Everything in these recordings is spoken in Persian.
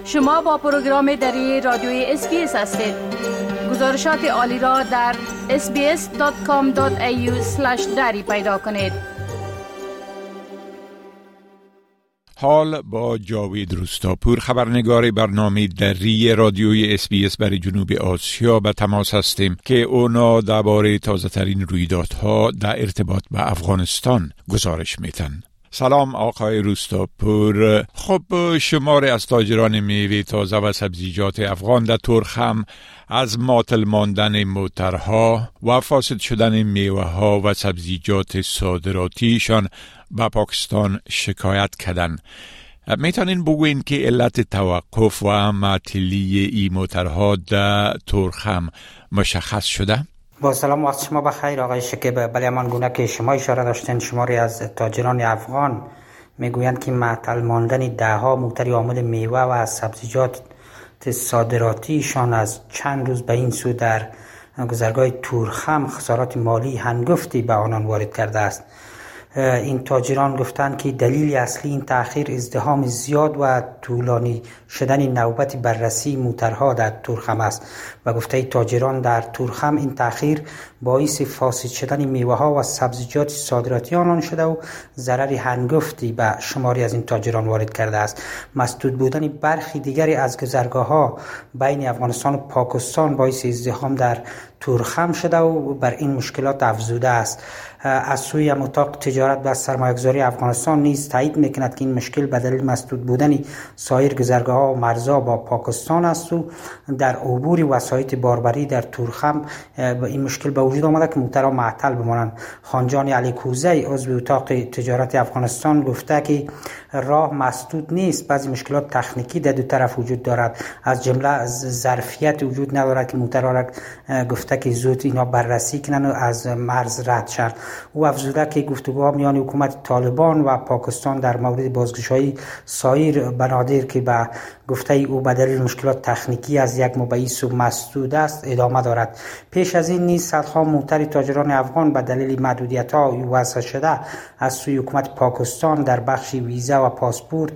شما با پروگرام دری رادیوی SBS هستید. گزارشات عالی را در sbs.com.au/dari پیدا کنید. حال با جاوید روستاپور، خبرنگار برنامه دری رادیوی SBS برای جنوب آسیا به تماس هستیم که اونا درباره تازه ترین رویدادها در ارتباط به افغانستان گزارش میتن. سلام آقای روستاپور. خب شماری از تاجران میوه تازه و سبزیجات افغان در تورخم از معطل ماندن موترها و فاسد شدن میوه ها و سبزیجات صادراتیشان به پاکستان شکایت کردن. میتونین بگوین که علت توقف و معطلی این موترها در تورخم مشخص شده؟ با سلام، وقت شما بخیر آقای شکیب. بله، همان گونه که شما اشاره داشتین، شماری از تاجران افغان میگویند که معطل ماندن دهها موتر حامل میوه و سبزیجات صادراتیشان از چند روز به این سو در گذرگاه تورخم خسارات مالی هنگفتی به آنان وارد کرده است. این تاجران گفتند که دلیل اصلی این تأخیر ازدحام زیاد و طولانی شدن نوبت بررسی موترها در تورخم است و گفته تاجران در تورخم این تأخیر باعث فاسد شدن میوه ها و سبزیجات صادراتی آنان شده و ضرر هنگفتی به شماری از این تاجران وارد کرده است. مسدود بودن برخی دیگری از گذرگاه ها بین افغانستان و پاکستان باعث ازدحام در تورخم شده و بر این مشکلات افزوده است. از سوی اتاق تجارت و سرمایه‌گذاری افغانستان نیز تایید میکند که این مشکل به دلیل مسدود بودن سایر گذرگاه‌ها و مرزها با پاکستان است و در عبور وسایط باربری در تورخم این مشکل به وجود آمده که موترها معطل بمانند. خانجان علی کوزی عضو اتاق تجارت افغانستان گفته که راه مسدود نیست، بعضی مشکلات تکنیکی در دو طرف وجود دارد، از جمله ظرفیت وجود ندارد که موترها را گفته که زود اینا بررسی کنن و از مرز رد شن. او افزوده که گفتگوها میان حکومت طالبان و پاکستان در مورد بازگشایی سایر بنادر که به گفته او به دلیل مشکلات تکنیکی از یک مبعث و مسدود است ادامه دارد. پیش از این نیز صدها موتر تاجران افغان به دلیل محدودیت‌ها وضع شده از سوی حکومت پاکستان در بخش ویزا و پاسپورت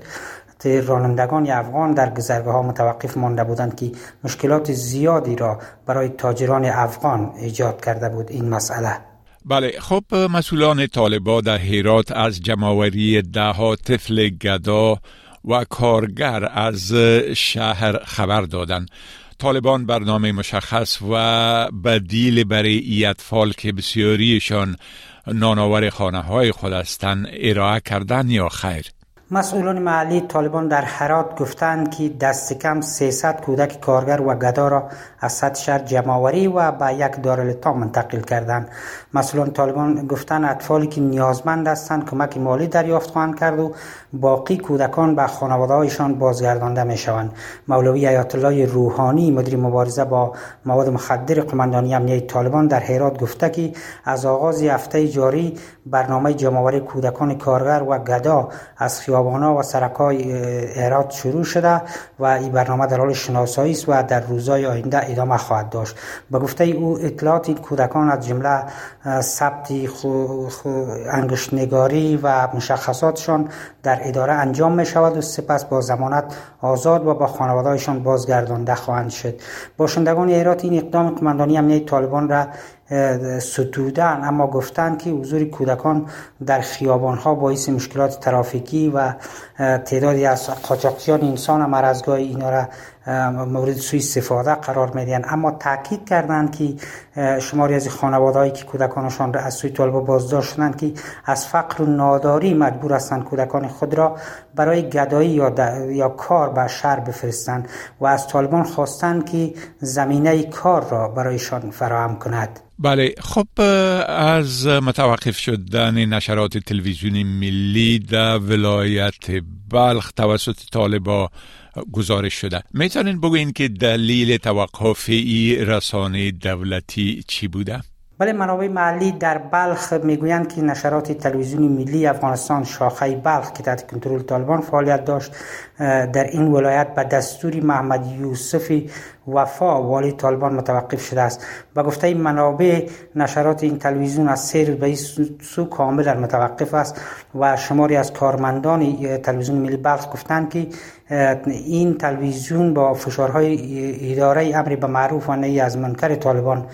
رانندگان افغان در گذرگاه‌ها متوقف مانده بودند که مشکلات زیادی را برای تاجران افغان ایجاد کرده بود این مسئله. بله، خب مسئولان طالبان در هرات از جمع‌آوری ده‌ها طفل گدا و کارگر از شهر خبر دادند. طالبان برنامه مشخص و بدیل برای این اطفال که بسیاریشان نانآور خانه‌های خود هستند ارائه کردن یا خیر؟ مسئولان محلی طالبان در هرات گفتند که دست کم 300 کودک کارگر و گدا را از سطح شهر جمع‌آوری و به یک دارالایتام منتقل کردند. مسئولان طالبان گفتند اطفالی که نیازمند هستند کمک مالی دریافت خواهند کرد و باقی کودکان به خانواده‌هایشان بازگردانده می‌شوند. مولوی آیت الله روحانی مدیر مبارزه با مواد مخدر قماندانی امنیتی طالبان در هرات گفته که از آغاز هفته جاری برنامه جمع‌آوری کودکان کارگر و گدا از خیابان‌ها و سرک‌های هرات شروع شده و این برنامه در حال شناسایی است و در روزهای آینده ادامه خواهد داشت. به گفته او اطلاعات این کودکان از جمله ثبت انگشت‌نگاری و مشخصاتشان در اداره انجام می شود و سپس با ضمانت آزاد و با خانواده‌هایشان بازگردانده خواهند شد. باشندگان هرات این اقدام قماندانی امنیتی طالبان را ستودن، اما گفتند که حضور کودکان در خیابان‌ها باعث مشکلات ترافیکی و تعدادی از قاچاقچیان انسان مرزگاه اینا را مورد سوء استفاده قرار میدهند. اما تاکید کردند که شماری از خانواده‌هایی که کودکانشان را از سوی طالبان بازداشت شدند که از فقر و ناداری مجبور هستند کودکان خود را برای گدایی یا کار به شهر بفرستند و از طالبان خواستند که زمینه کار را برایشان فراهم کند. بله، خب از متوقف شدن نشرات تلویزیونی ملی در ولایت بلخ توسط طالبان گزارش شده. میتونین بگوین که دلیل توقف این رسانه دولتی چی بوده؟ بله، منابع محلی در بلخ میگویند که نشرات تلویزیونی ملی افغانستان شاخه بلخ که تحت کنترل طالبان فعالیت داشت در این ولایت به دستور محمد یوسفی وفا والی طالبان متوقف شده است. به گفته منابع نشرات این تلویزیون از سیر به این سو کاملا متوقف است و شماری از کارمندان تلویزیون ملی بلخ گفتند که این تلویزیون با فشارهای اداره امر به معروف و نهی از منکر طالبان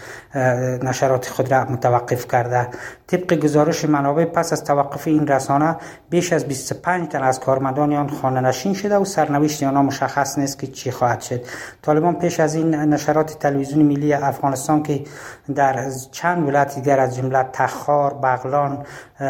نشرات خود را متوقف کرده. طبق گزارش منابع پس از توقف این رسانه بیش از 25 تن از کارمندان آن خانه نشین شده و سرنوشت آنها مشخص نیست که چی خواهد شد. طالبان پیش از این نشرات تلویزیون ملی افغانستان که در چند ولایت دیگر از جمله تخار، بغلان،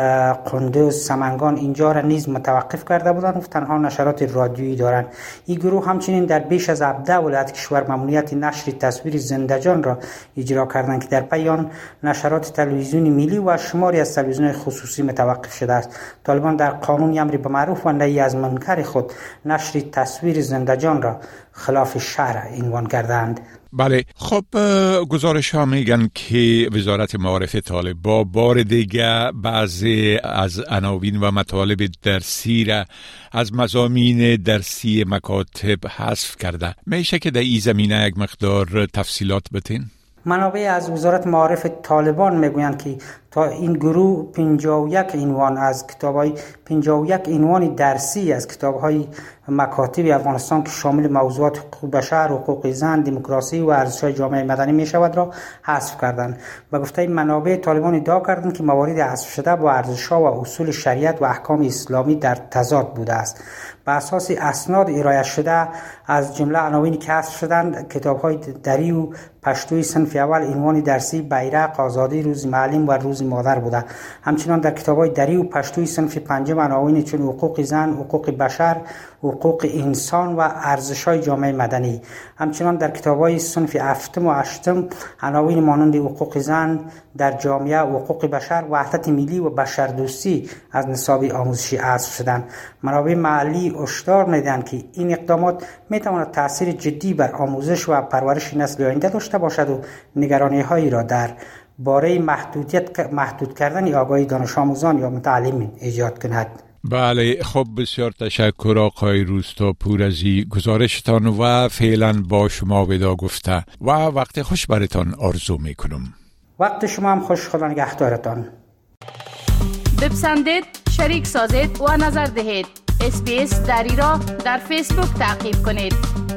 قندوز، سمنگان اینجا را نیز متوقف کرده بودند و تنها نشرات رادیویی دارند. این گروه همچنین در بیش از 17 ولایت کشور ممنوعیت نشر تصویر زنده‌جان را اجرا کردند که در پی آن نشرات تلویزیون ملی و شماری از تلویزیون خصوصی متوقف شده است. طالبان در قانون امر به معروف و نهی از منکر خود نشر تصویر زنده‌جان را خلاف شرع عنوان کردند. بله، خب گزارش ها میگن که وزارت معارف طالبان بار دیگه بعضی از عناوین و مطالب درسی را از مضامین درسی مکاتب حذف کرده. میشه که در این زمینه یک مقدار تفصیلات بتین؟ منابع از وزارت معارف طالبان میگویند که تا این گروه 51 عنوان از کتاب‌های 51 عنوان درسی از کتاب‌های مکاتب افغانستان که شامل موضوعات حقوق بشر، حقوق زن، دموکراسی و ارزش‌های جامعه مدنی می‌شود را حذف کردند. به گفته منابع طالبان ادعا کردند که موارد حذف شده با ارزش‌ها و اصول شریعت و احکام اسلامی در تضاد بوده است. بر اساس اسناد ارائه شده از جمله عناوینی که حذف شدند کتاب‌های دری و پشتوی صنف اول عنوان درسی بیرق، آزادی، روز معلم و روز مادر بوده. همچنین در کتاب‌های دری و پشتوی صنف پنجم عناوین چون حقوق زن، حقوق بشر، حقوق انسان و ارزش‌های جامعه مدنی. همچنین در کتاب‌های صنف هفتم و هشتم عناوین مانند حقوق زن در جامعه، حقوق بشر، وحدت ملی و بشردوستی از نصاب آموزشی حذف شدند. منابع محلی هشدار می‌دهند که این اقدامات می‌تواند تأثیر جدی بر آموزش و پرورش نسل آینده داشته باشد و نگرانی‌هایی را در باره محدود کردن آگاهی دانش آموزان یا متعلمین ایجاد کند. بله، خب بسیار تشکر آقای روستاپور از این گزارشتان و فعلا با شما ودا گفته و وقت خوش برتان آرزو میکنم. وقت شما هم خوش، خدا نگهدارتان. بپسندید، شریک سازید و نظر دهید. SBS دری را در فیسبوک تعقیب کنید.